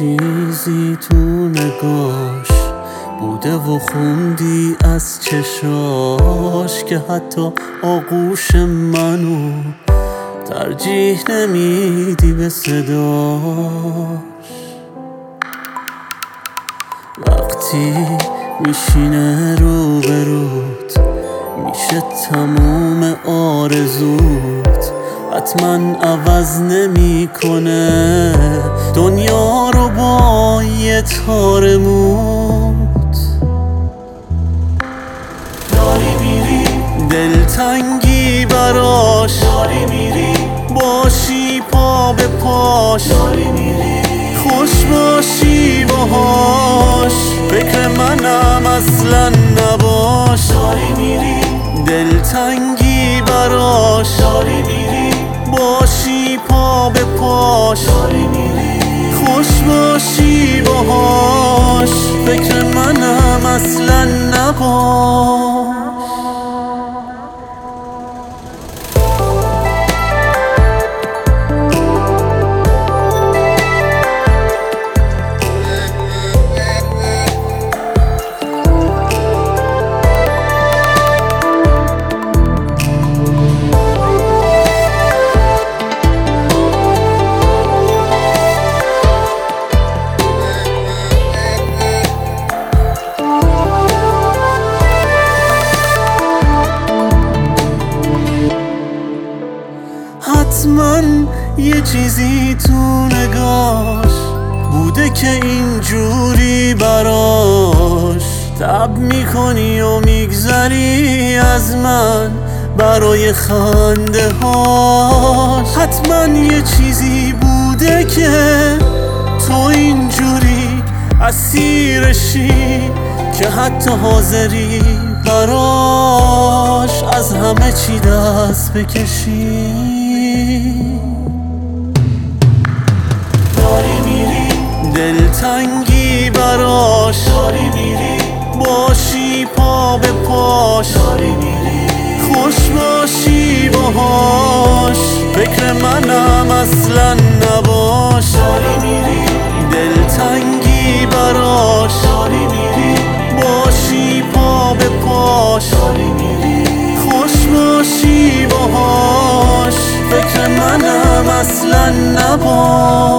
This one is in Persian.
چیزی تو نگاش بوده و خوندی از چشاش که حتی آغوش منو ترجیح نمیدی به صداش. وقتی میشینه روبروت میشه تموم آرزوت، حتما عوض نمیکنه دنیا رو با یه تار موت. داری میری دلتنگی براش، داری میری باشی پا به پاش، داری میری خوش باشی باهاش، فکر منم اصلا نباش. داری میری دلتنگی براش، داری میری باشی پا به پاش، داری میری خوش باشی باهاش، فکر منم اصلا نباش. حتما یه چیزی تو نگاش بوده که اینجوری براش تب میکنی و میگذری از من برای خنده هاش. حتما یه چیزی بوده که تو اینجوری اسیرشی که حتی حاضری براش از همه چی دست بکشی. داری میری دلتنگی براش، داری میری باشی پا به پاش، داری میری خوش باشی باهاش، فکر منم اصلا نباش. داری میری دلتنگی براش، داری میری باشی پا به پاش، داری میری خوش باشی باهاش، فکر منم اصلا نباش.